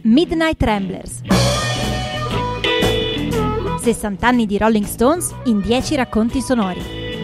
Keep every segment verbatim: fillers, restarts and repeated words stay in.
Midnight Ramblers. sessanta anni di Rolling Stones in dieci racconti sonori.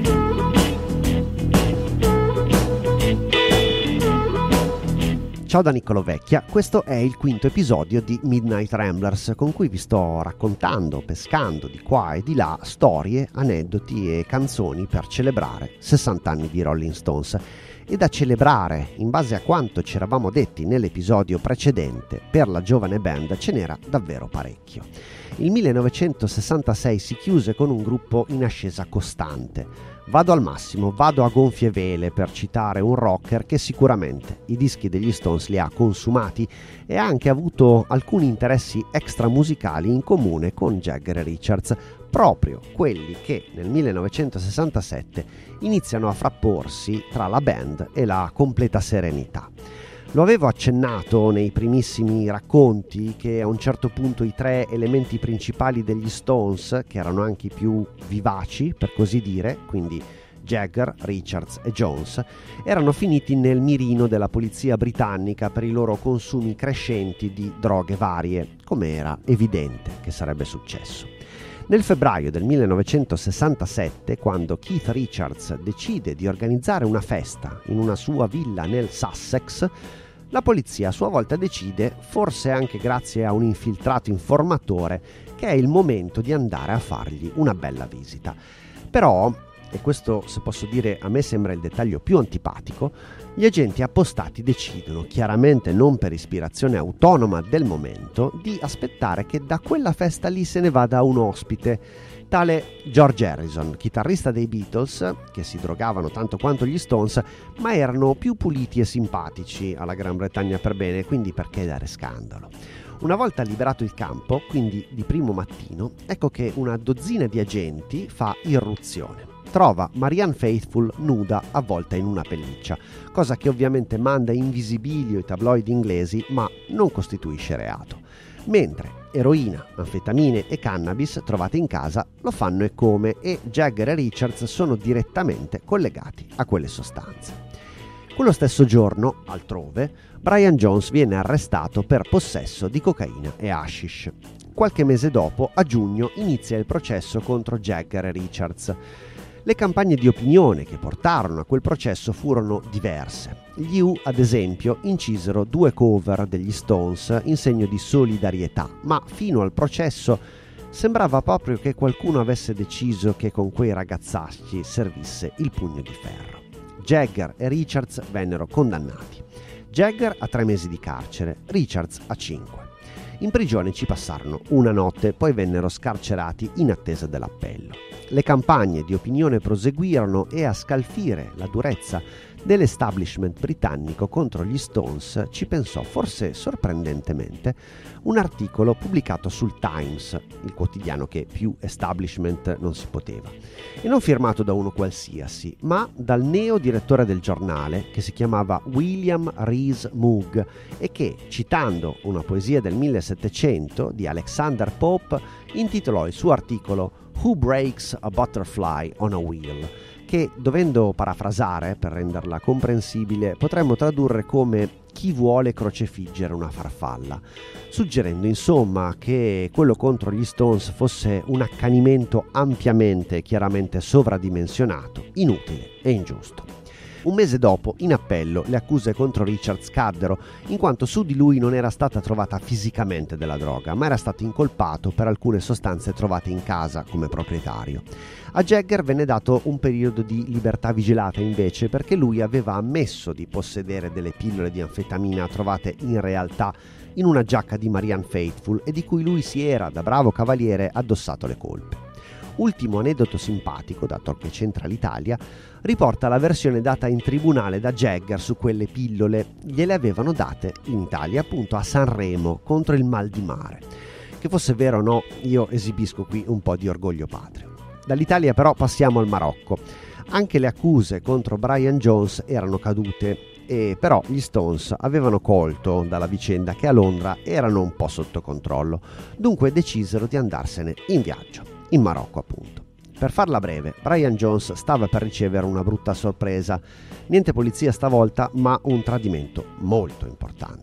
Ciao da Niccolo Vecchia, questo è il quinto episodio di Midnight Ramblers con cui vi sto raccontando, pescando di qua e di là storie, aneddoti e canzoni per celebrare sessanta anni di Rolling Stones. E da celebrare, in base a quanto ci eravamo detti nell'episodio precedente, per la giovane band ce n'era davvero parecchio. Il millenovecentosessantasei si chiuse con un gruppo in ascesa costante. Vado al massimo, vado a gonfie vele, per citare un rocker che sicuramente i dischi degli Stones li ha consumati e ha anche avuto alcuni interessi extramusicali in comune con Jagger e Richards, proprio quelli che nel millenovecentosessantasette iniziano a frapporsi tra la band e la completa serenità. Lo avevo accennato nei primissimi racconti che a un certo punto i tre elementi principali degli Stones, che erano anche i più vivaci per così dire, quindi Jagger, Richards e Jones, erano finiti nel mirino della polizia britannica per i loro consumi crescenti di droghe varie, come era evidente che sarebbe successo. Nel febbraio del millenovecentosessantasette, quando Keith Richards decide di organizzare una festa in una sua villa nel Sussex, la polizia a sua volta decide, forse anche grazie a un infiltrato informatore, che è il momento di andare a fargli una bella visita. Però, e questo se posso dire a me sembra il dettaglio più antipatico, gli agenti appostati decidono, chiaramente non per ispirazione autonoma del momento, di aspettare che da quella festa lì se ne vada un ospite, tale George Harrison, chitarrista dei Beatles, che si drogavano tanto quanto gli Stones, ma erano più puliti e simpatici alla Gran Bretagna per bene, quindi perché dare scandalo? Una volta liberato il campo, quindi di primo mattino, ecco che una dozzina di agenti fa irruzione. Trova Marianne Faithfull nuda, avvolta in una pelliccia, cosa che ovviamente manda in visibilio i tabloid inglesi, ma non costituisce reato. Mentre eroina, anfetamine e cannabis trovate in casa lo fanno e come, e Jagger e Richards sono direttamente collegati a quelle sostanze. Quello stesso giorno, altrove, Brian Jones viene arrestato per possesso di cocaina e hashish. Qualche mese dopo, a giugno, inizia il processo contro Jagger e Richards. Le campagne di opinione che portarono a quel processo furono diverse. Gli U, ad esempio, incisero due cover degli Stones in segno di solidarietà, ma fino al processo sembrava proprio che qualcuno avesse deciso che con quei ragazzacci servisse il pugno di ferro. Jagger e Richards vennero condannati. Jagger a tre mesi di carcere, Richards a cinque. In prigione ci passarono una notte, poi vennero scarcerati in attesa dell'appello. Le campagne di opinione proseguirono e a scalfire la durezza dell'establishment britannico contro gli Stones ci pensò, forse sorprendentemente, un articolo pubblicato sul Times, il quotidiano che più establishment non si poteva, e non firmato da uno qualsiasi, ma dal neo direttore del giornale, che si chiamava William Rhys Moog e che, citando una poesia del millesettecento di Alexander Pope, intitolò il suo articolo Who Breaks a Butterfly on a Wheel, che, dovendo parafrasare per renderla comprensibile, potremmo tradurre come chi vuole crocefiggere una farfalla, suggerendo insomma che quello contro gli Stones fosse un accanimento ampiamente e chiaramente sovradimensionato, inutile e ingiusto. Un mese dopo, in appello, le accuse contro Richards caddero, in quanto su di lui non era stata trovata fisicamente della droga, ma era stato incolpato per alcune sostanze trovate in casa come proprietario. A Jagger venne dato un periodo di libertà vigilata invece, perché lui aveva ammesso di possedere delle pillole di anfetamina trovate in realtà in una giacca di Marianne Faithfull e di cui lui si era, da bravo cavaliere, addossato le colpe. Ultimo aneddoto simpatico, dato che c'entra l'Italia, riporta la versione data in tribunale da Jagger su quelle pillole. Gliele avevano date in Italia appunto a Sanremo contro il mal di mare. Che fosse vero o no, io esibisco qui un po' di orgoglio patrio. Dall'Italia però passiamo al Marocco. Anche le accuse contro Brian Jones erano cadute, e però gli Stones avevano colto dalla vicenda che a Londra erano un po' sotto controllo, dunque decisero di andarsene in viaggio, in Marocco appunto. Per farla breve, Brian Jones stava per ricevere una brutta sorpresa. Niente polizia stavolta, ma un tradimento molto importante.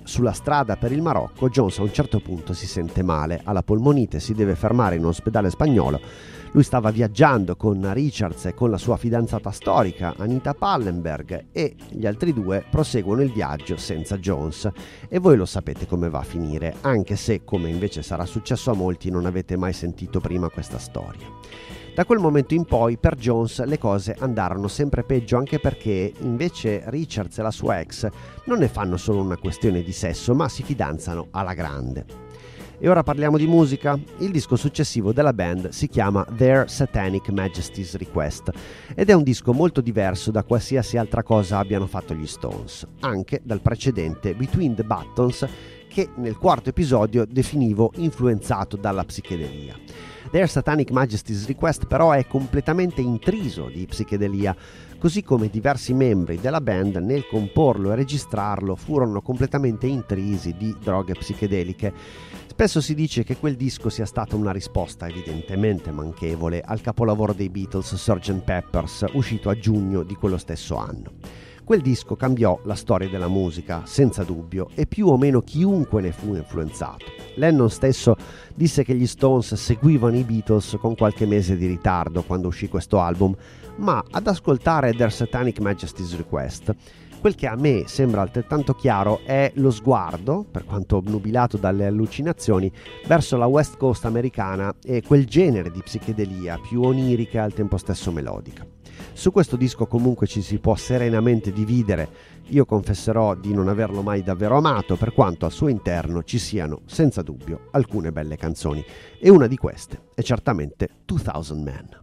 sulla strada per il Marocco, Jones a un certo punto si sente male, ha la polmonite, si deve fermare in un ospedale spagnolo. Lui stava viaggiando con Richards e con la sua fidanzata storica Anita Pallenberg, e gli altri due proseguono il viaggio senza Jones, e voi lo sapete come va a finire, anche se, come invece sarà successo a molti, non avete mai sentito prima questa storia. Da quel momento in poi per Jones le cose andarono sempre peggio, anche perché invece Richards e la sua ex non ne fanno solo una questione di sesso, ma si fidanzano alla grande. E ora parliamo di musica. Il disco successivo della band si chiama Their Satanic Majesty's Request ed è un disco molto diverso da qualsiasi altra cosa abbiano fatto gli Stones, anche dal precedente Between the Buttons, che nel quarto episodio definivo influenzato dalla psichedelia. Their Satanic Majesty's Request però è completamente intriso di psichedelia, così come diversi membri della band nel comporlo e registrarlo furono completamente intrisi di droghe psichedeliche. Spesso si dice che quel disco sia stata una risposta evidentemente manchevole al capolavoro dei Beatles sergeant Pepper's, uscito a giugno di quello stesso anno. Quel disco cambiò la storia della musica, senza dubbio, e più o meno chiunque ne fu influenzato. Lennon stesso disse che gli Stones seguivano i Beatles con qualche mese di ritardo quando uscì questo album, ma ad ascoltare Their Satanic Majesty's Request, quel che a me sembra altrettanto chiaro è lo sguardo, per quanto obnubilato dalle allucinazioni, verso la West Coast americana e quel genere di psichedelia più onirica e al tempo stesso melodica. Su questo disco comunque ci si può serenamente dividere. Io confesserò di non averlo mai davvero amato, per quanto al suo interno ci siano senza dubbio alcune belle canzoni, e una di queste è certamente two thousand Men.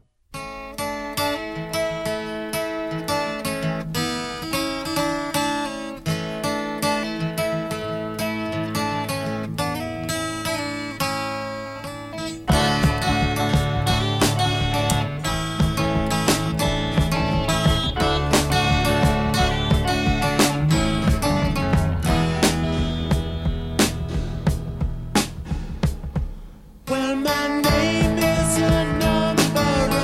Well, my name is a number.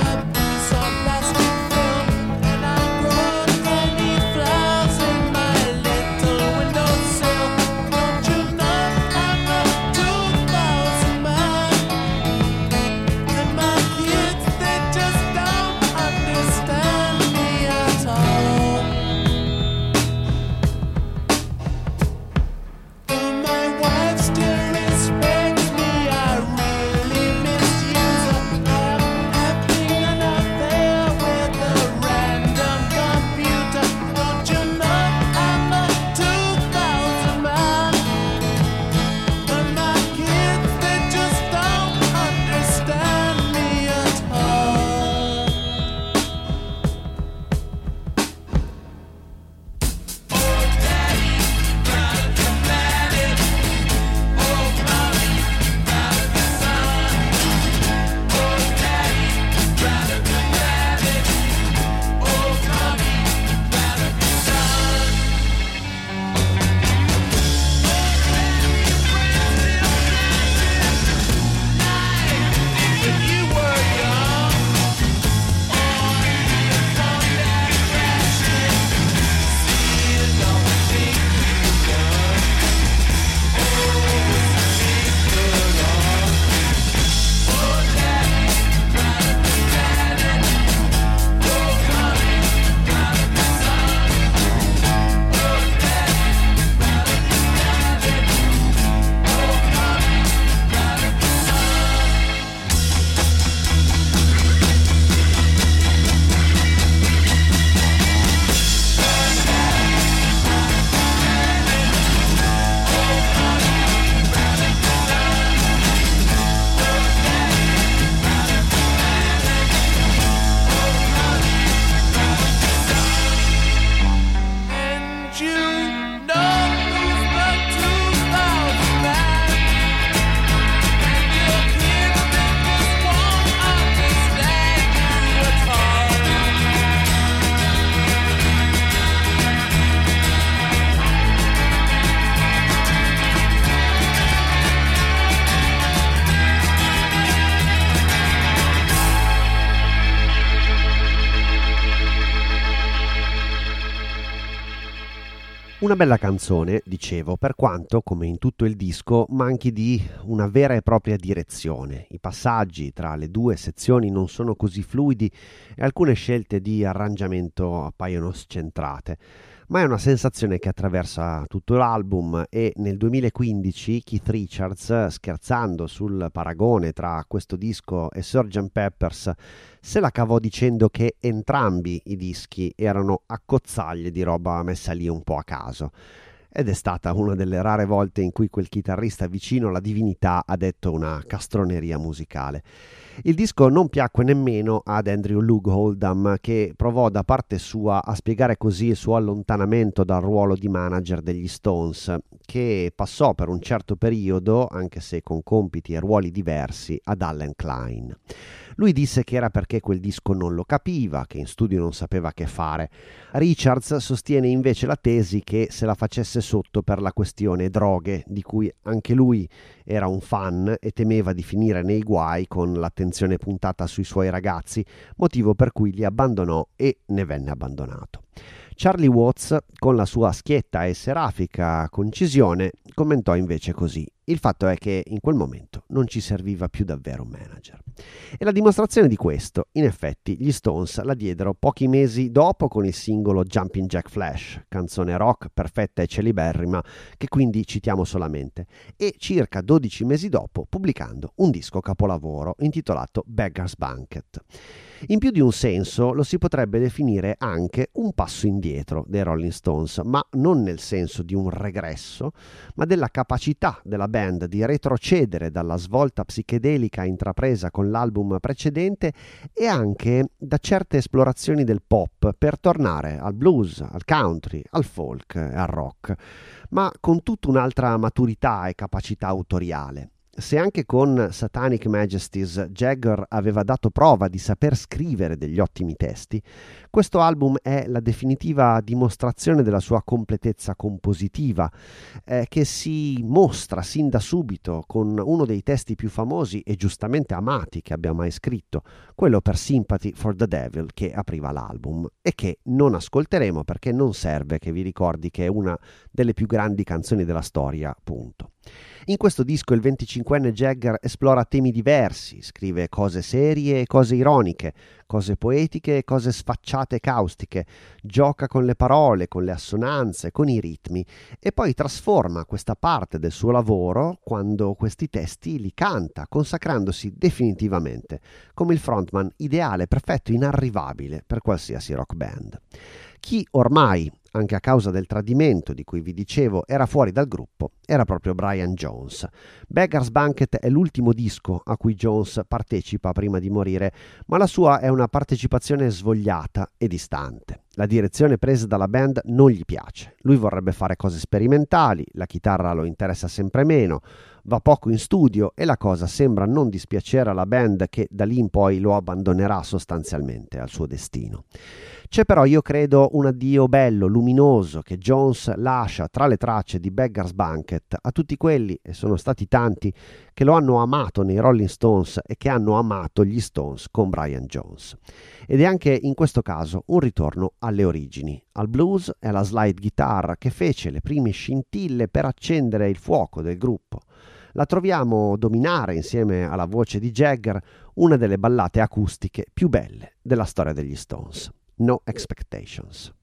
Una bella canzone, dicevo, per quanto, come in tutto il disco, manchi di una vera e propria direzione. I passaggi tra le due sezioni non sono così fluidi e alcune scelte di arrangiamento appaiono scentrate. Ma è una sensazione che attraversa tutto l'album e nel duemilaquindici Keith Richards, scherzando sul paragone tra questo disco e sergeant Pepper's, se la cavò dicendo che entrambi i dischi erano accozzaglie di roba messa lì un po' a caso. Ed è stata una delle rare volte in cui quel chitarrista vicino alla divinità ha detto una castroneria musicale. Il disco non piacque nemmeno ad Andrew Loog Oldham, che provò da parte sua a spiegare così il suo allontanamento dal ruolo di manager degli Stones, che passò per un certo periodo, anche se con compiti e ruoli diversi, ad Allen Klein. Lui disse che era perché quel disco non lo capiva, che in studio non sapeva che fare. Richards sostiene invece la tesi che se la facesse sotto per la questione droghe, di cui anche lui era un fan e temeva di finire nei guai con l'attenzione puntata sui suoi ragazzi, motivo per cui li abbandonò e ne venne abbandonato. Charlie Watts, con la sua schietta e serafica concisione, commentò invece così: il fatto è che in quel momento non ci serviva più davvero un manager. E la dimostrazione di questo, in effetti, gli Stones la diedero pochi mesi dopo con il singolo Jumping Jack Flash, canzone rock perfetta e celeberrima che quindi citiamo solamente, e circa dodici mesi dopo pubblicando un disco capolavoro intitolato Beggar's Banquet. In più di un senso lo si potrebbe definire anche un passo indietro dei Rolling Stones, ma non nel senso di un regresso, ma della capacità della band di retrocedere dalla svolta psichedelica intrapresa con l'album precedente e anche da certe esplorazioni del pop per tornare al blues, al country, al folk e al rock, ma con tutta un'altra maturità e capacità autoriale. Se anche con Satanic Majesties Jagger aveva dato prova di saper scrivere degli ottimi testi, questo album è la definitiva dimostrazione della sua completezza compositiva, eh, che si mostra sin da subito con uno dei testi più famosi e giustamente amati che abbia mai scritto, quello per Sympathy for the Devil, che apriva l'album e che non ascolteremo perché non serve che vi ricordi che è una delle più grandi canzoni della storia, punto. In questo disco il venticinquenne Jagger esplora temi diversi, scrive cose serie e cose ironiche, cose poetiche e cose sfacciate e caustiche, gioca con le parole, con le assonanze, con i ritmi e poi trasforma questa parte del suo lavoro quando questi testi li canta, consacrandosi definitivamente come il frontman ideale, perfetto, inarrivabile per qualsiasi rock band. Chi ormai, anche a causa del tradimento di cui vi dicevo, era fuori dal gruppo, era proprio Brian Jones. Beggar's Banquet è l'ultimo disco a cui Jones partecipa prima di morire, ma la sua è una partecipazione svogliata e distante. La direzione presa dalla band non gli piace. Lui vorrebbe fare cose sperimentali, la chitarra lo interessa sempre meno, va poco in studio e la cosa sembra non dispiacere alla band che da lì in poi lo abbandonerà sostanzialmente al suo destino. C'è però, io credo, un addio bello, luminoso che Jones lascia tra le tracce di Beggar's Banquet a tutti quelli, e sono stati tanti, che lo hanno amato nei Rolling Stones e che hanno amato gli Stones con Brian Jones. Ed è anche in questo caso un ritorno alle origini, al blues e alla slide guitar che fece le prime scintille per accendere il fuoco del gruppo. La troviamo dominare insieme alla voce di Jagger una delle ballate acustiche più belle della storia degli Stones. No Expectations.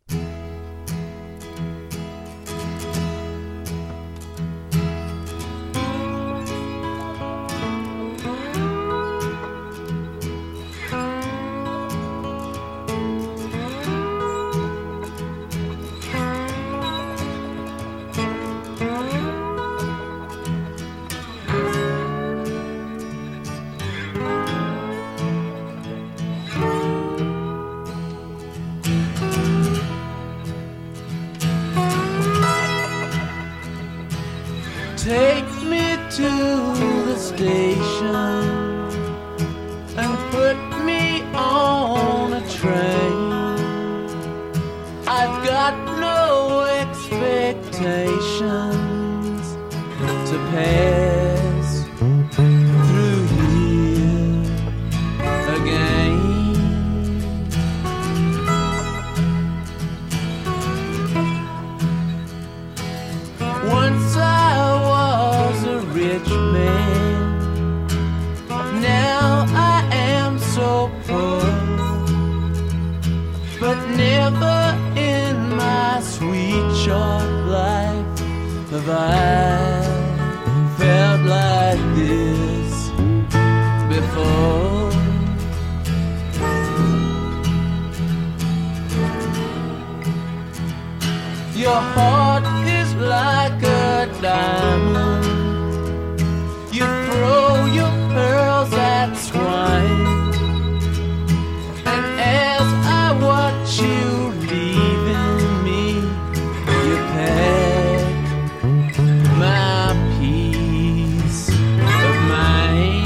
Take me to the station and put me on a train. I've got no expectations to pass through here again. Once I was a rich man, now I am so poor. But never in my sweet short life have I felt like this before. Your heart is like a diamond. You throw your pearls at swine, and as I watch you leaving me, you pack my peace of mind.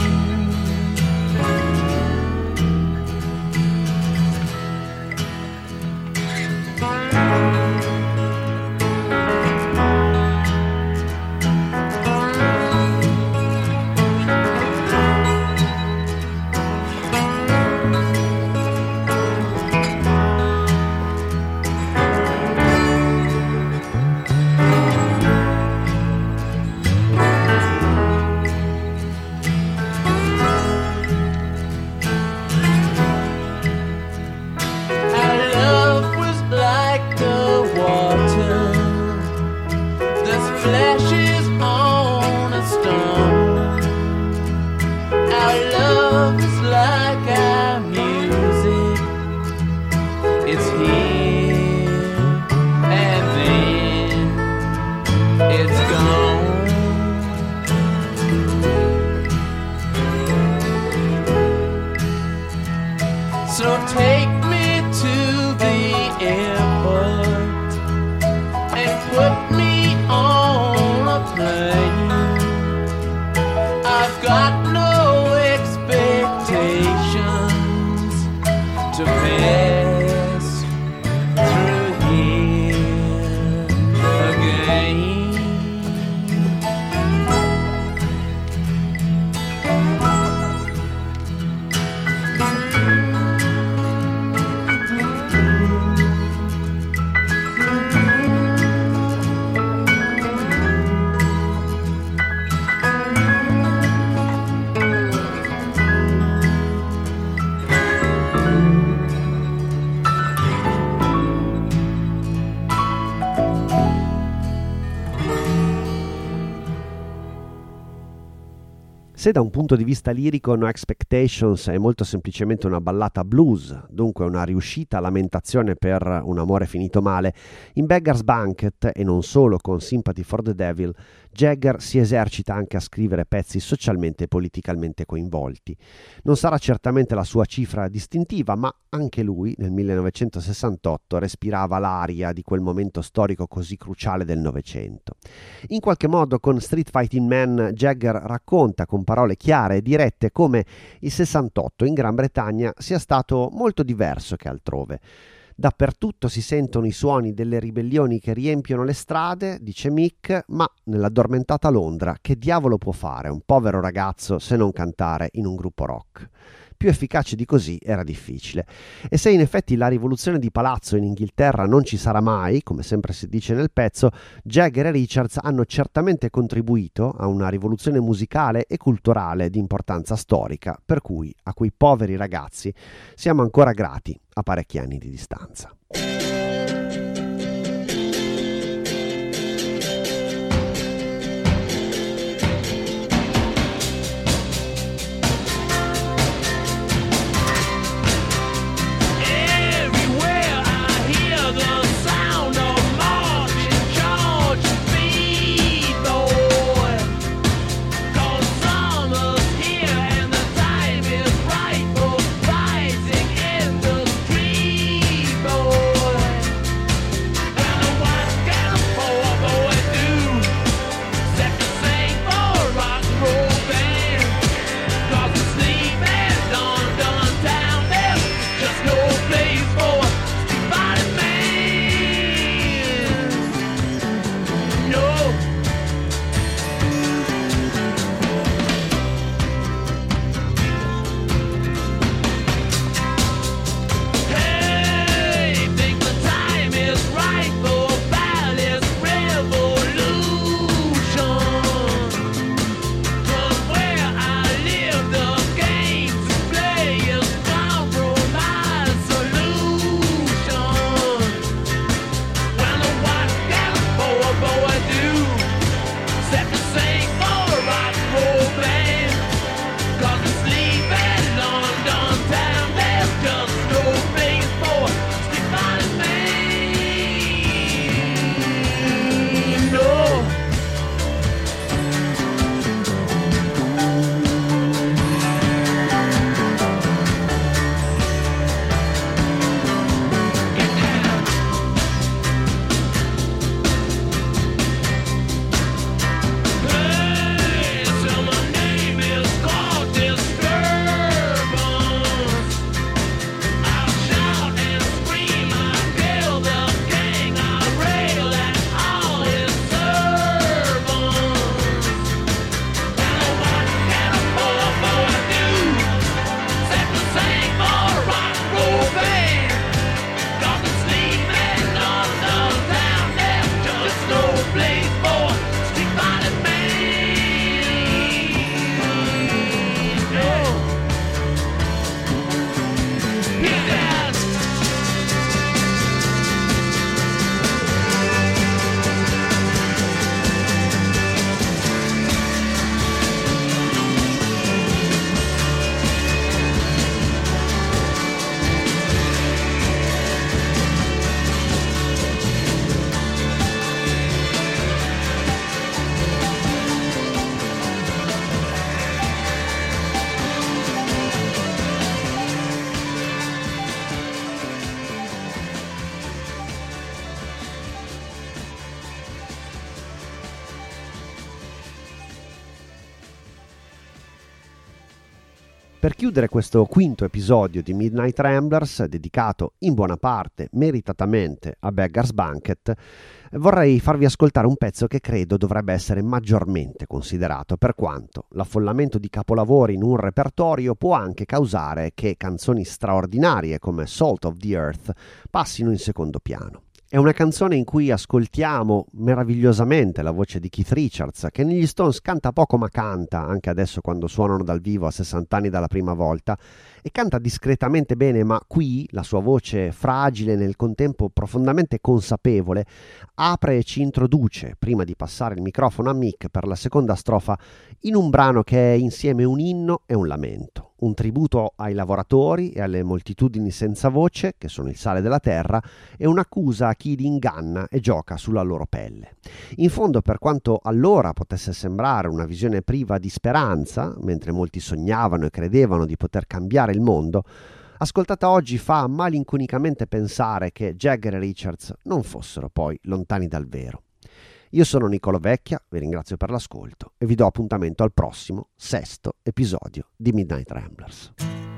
Se da un punto di vista lirico No Expectations è molto semplicemente una ballata blues, dunque una riuscita lamentazione per un amore finito male, in Beggar's Banquet, e non solo con Sympathy for the Devil, Jagger si esercita anche a scrivere pezzi socialmente e politicamente coinvolti. Non sarà certamente la sua cifra distintiva, ma anche lui nel millenovecentosessantotto respirava l'aria di quel momento storico così cruciale del Novecento. In qualche modo con Street Fighting Man Jagger racconta con parole chiare e dirette come il sessantotto in Gran Bretagna sia stato molto diverso che altrove. Dappertutto si sentono i suoni delle ribellioni che riempiono le strade, dice Mick, ma nell'addormentata Londra che diavolo può fare un povero ragazzo se non cantare in un gruppo rock? Più efficace di così era difficile. E se in effetti la rivoluzione di palazzo in Inghilterra non ci sarà mai, come sempre si dice nel pezzo, Jagger e Richards hanno certamente contribuito a una rivoluzione musicale e culturale di importanza storica, per cui a quei poveri ragazzi siamo ancora grati a parecchi anni di distanza. Boy Per chiudere questo quinto episodio di Midnight Ramblers, dedicato in buona parte, meritatamente, a Beggar's Banquet, vorrei farvi ascoltare un pezzo che credo dovrebbe essere maggiormente considerato, per quanto l'affollamento di capolavori in un repertorio può anche causare che canzoni straordinarie come Salt of the Earth passino in secondo piano. È una canzone in cui ascoltiamo meravigliosamente la voce di Keith Richards, che negli Stones canta poco ma canta, anche adesso quando suonano dal vivo a sessanta anni dalla prima volta, e canta discretamente bene, ma qui la sua voce fragile, nel contempo profondamente consapevole, apre e ci introduce, prima di passare il microfono a Mick per la seconda strofa, in un brano che è insieme un inno e un lamento, un tributo ai lavoratori e alle moltitudini senza voce, che sono il sale della terra, e un'accusa a chi li inganna e gioca sulla loro pelle. In fondo, per quanto allora potesse sembrare una visione priva di speranza, mentre molti sognavano e credevano di poter cambiare il mondo, ascoltata oggi fa malinconicamente pensare che Jagger e Richards non fossero poi lontani dal vero. Io sono Niccolò Vecchia, vi ringrazio per l'ascolto e vi do appuntamento al prossimo, sesto episodio di Midnight Ramblers.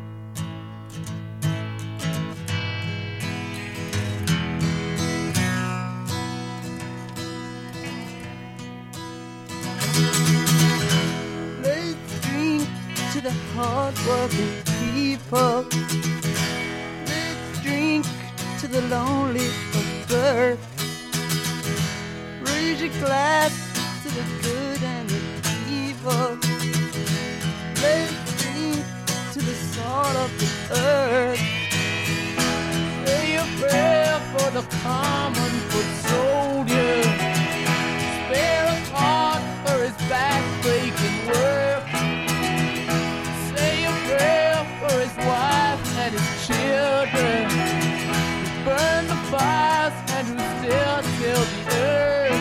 Let's drink to the hard-working people. Let's drink to the lonely of birth. Raise your glass to the good and the evil. Let's drink to the salt of the earth. Say a prayer for the common foot soldier. Spare a thought for his back-breaking work. Say a prayer for his wife and his children, who burn the fires and who still till the earth.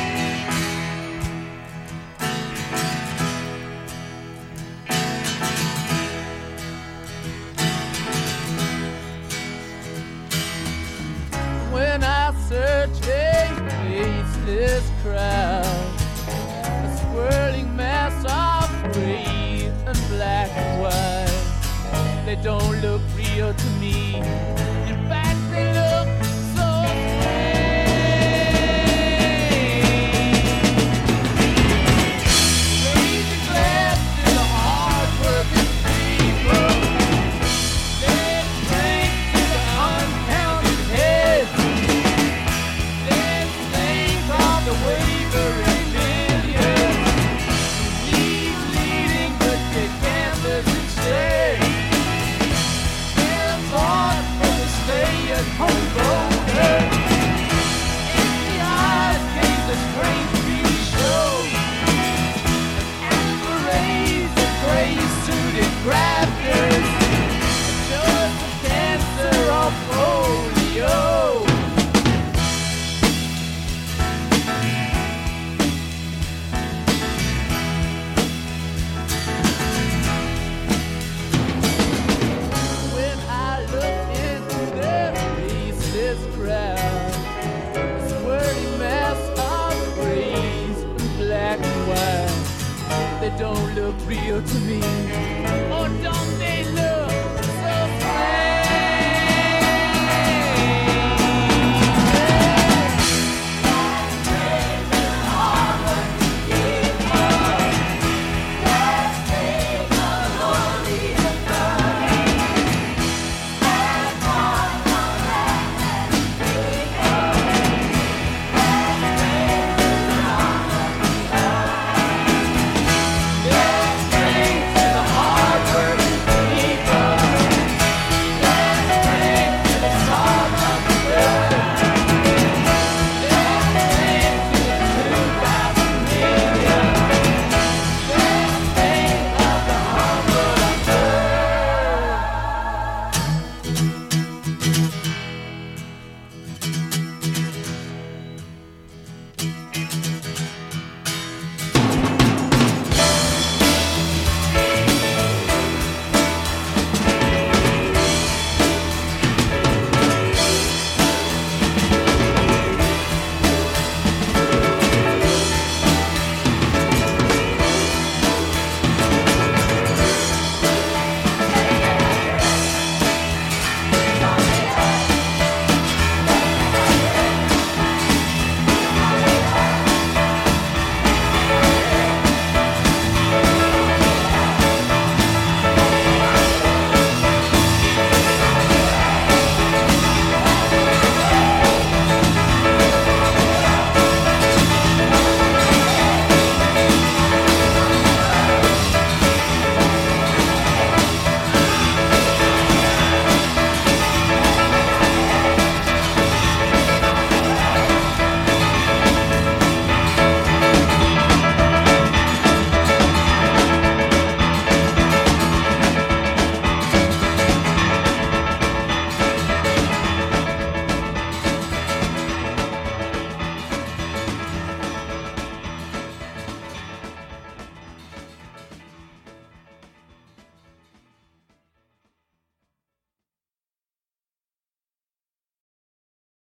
When I search a faceless crowd, a swirling mass of gray and black and white, they don't look real to me. In fact, they look so strange. Raise your glass to the hard-working people. Let's drink to the uncounted heads. Let's think of the wavering millions. Lead leading, but they gamblers instead. Their thought for the don't look real to me. Oh, don't